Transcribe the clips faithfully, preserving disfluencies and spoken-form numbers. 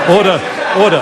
Order, order.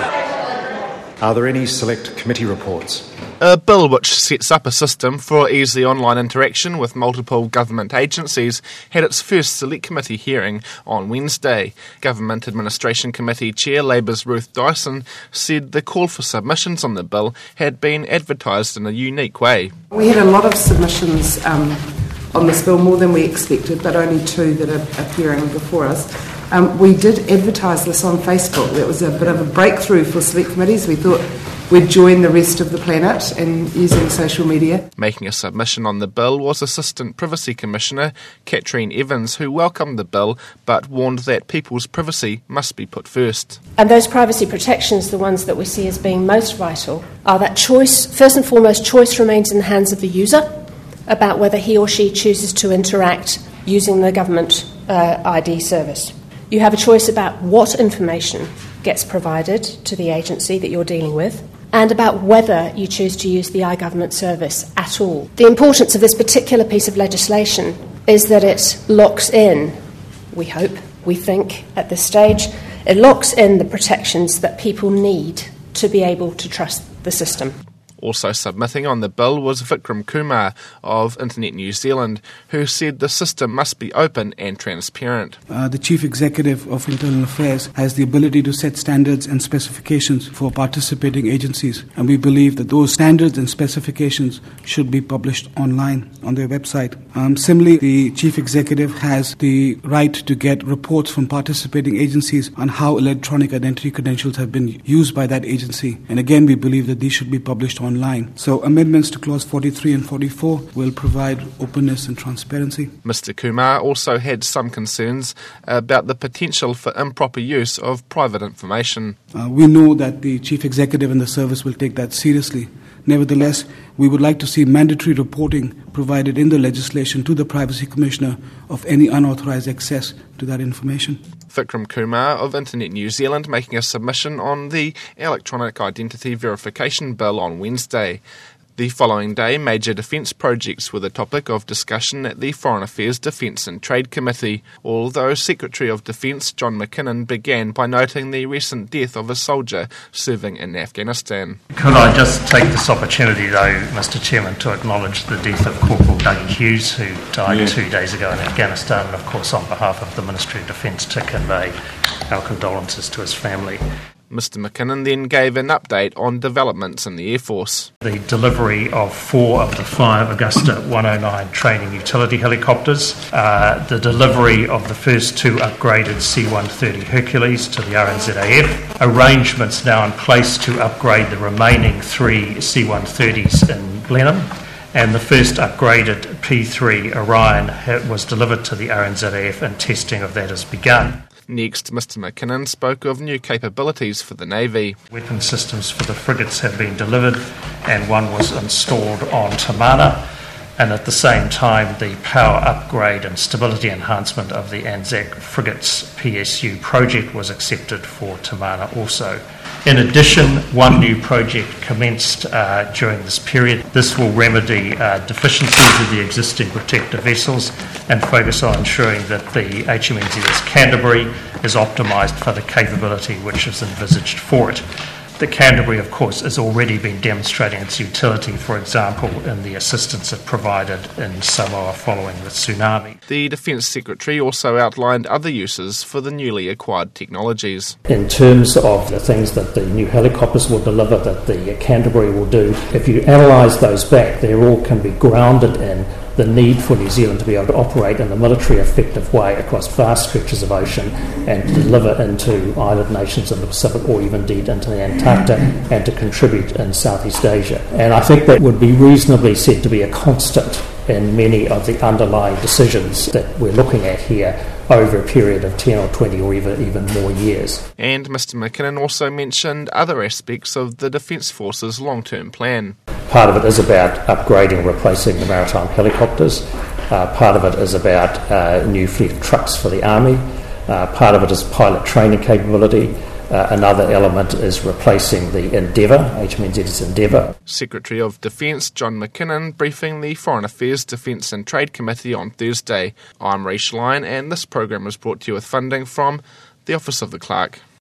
Are there any select committee reports? A bill which sets up a system for easy online interaction with multiple government agencies had its first Select Committee hearing on Wednesday. Government Administration Committee Chair Labour's Ruth Dyson said the call for submissions on the bill had been advertised in a unique way. We had a lot of submissions um, on this bill, more than we expected, but only two that are appearing before us. Um, we did advertise this on Facebook. That was a bit of a breakthrough for select committees. We thought we'd join the rest of the planet in using social media. Making a submission on the bill was Assistant Privacy Commissioner Katrine Evans, who welcomed the bill but warned that people's privacy must be put first. And those privacy protections, the ones that we see as being most vital, are that choice, first and foremost, choice remains in the hands of the user about whether he or she chooses to interact using the government uh, I D service. You have a choice about what information gets provided to the agency that you're dealing with and about whether you choose to use the iGovernment service at all. The importance of this particular piece of legislation is that it locks in, we hope, we think at this stage, it locks in the protections that people need to be able to trust the system. Also submitting on the bill was Vikram Kumar of Internet New Zealand, who said the system must be open and transparent. Uh, the Chief Executive of Internal Affairs has the ability to set standards and specifications for participating agencies, and we believe that those standards and specifications should be published online on their website. Um, similarly, the Chief Executive has the right to get reports from participating agencies on how electronic identity credentials have been used by that agency, and again we believe that these should be published online. Online. So amendments to clause forty-three and forty-four will provide openness and transparency. Mister Kumar also had some concerns about the potential for improper use of private information. Uh, we know that the Chief Executive and the service will take that seriously. Nevertheless, we would like to see mandatory reporting provided in the legislation to the Privacy Commissioner of any unauthorised access to that information. Vikram Kumar of Internet New Zealand making a submission on the Electronic Identity Verification Bill on Wednesday. The following day, major defence projects were the topic of discussion at the Foreign Affairs, Defence and Trade Committee, although Secretary of Defence John McKinnon began by noting the recent death of a soldier serving in Afghanistan. Could I just take this opportunity, though, Mister Chairman, to acknowledge the death of Corporal Dougie Hughes, who died yeah. two days ago in Afghanistan, and of course on behalf of the Ministry of Defence to convey our condolences to his family. Mister McKinnon then gave an update on developments in the Air Force. The delivery of four of the five Augusta one oh nine training utility helicopters, uh, the delivery of the first two upgraded C one thirty Hercules to the R N Z A F, arrangements now in place to upgrade the remaining three C one thirties in Blenheim, and the first upgraded P three Orion was delivered to the R N Z A F and testing of that has begun. Next, Mister McKinnon spoke of new capabilities for the Navy. Weapon systems for the frigates have been delivered and one was installed on Tamana, and at the same time the power upgrade and stability enhancement of the Anzac frigates P S U project was accepted for Tamana also. In addition, one new project commenced uh, during this period. This will remedy uh, deficiencies of the existing protector vessels and focus on ensuring that the H M N Z S Canterbury is optimised for the capability which is envisaged for it. The Canterbury, of course, has already been demonstrating its utility, for example, in the assistance it provided in Samoa following the tsunami. The Defence Secretary also outlined other uses for the newly acquired technologies. In terms of the things that the new helicopters will deliver, that the Canterbury will do, if you analyse those back, they all can be grounded in the need for New Zealand to be able to operate in a military effective way across vast stretches of ocean and to deliver into island nations in the Pacific or even indeed into the Antarctic and to contribute in Southeast Asia. And I think that would be reasonably said to be a constant in many of the underlying decisions that we're looking at here over a period of ten or twenty or even, even more years. And Mister McKinnon also mentioned other aspects of the Defence Force's long-term plan. Part of it is about upgrading and replacing the maritime helicopters. Uh, part of it is about uh, a new fleet of trucks for the Army. Uh, part of it is pilot training capability. Uh, another element is replacing the Endeavour, H M N Z S Endeavour. Secretary of Defence John McKinnon briefing the Foreign Affairs, Defence and Trade Committee on Thursday. I'm Rhys Lyon, and this program was brought to you with funding from the Office of the Clerk.